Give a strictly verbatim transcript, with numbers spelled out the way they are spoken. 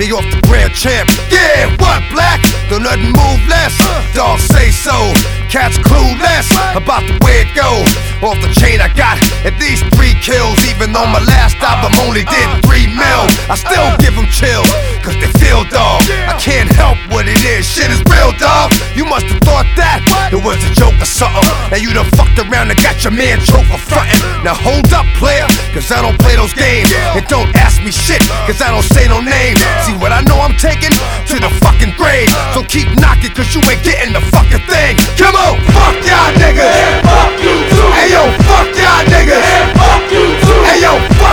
me off the grand champ. Yeah, what, black? Don't nothing move less. Dogs say so. Cats clueless about the way it go. Off the chain I got at least three kills. Even though my last album only did three mil, I still give them chills, cause they feel, dog. I can't help what it is, shit is real, dog. You must have thought that it was a joke or something. Now you done fucked around and got your man choked for frontin'. Now hold up, player, cause I don't play those games. And don't ask me shit, cause I don't say no names. See what I know I'm taking? To the fucking grave. So keep knocking, cause you ain't getting the fucking thing. Come on, fuck y'all niggas. And fuck you too. Hey yo, fuck y'all niggas. And fuck you too. Hey yo, fuck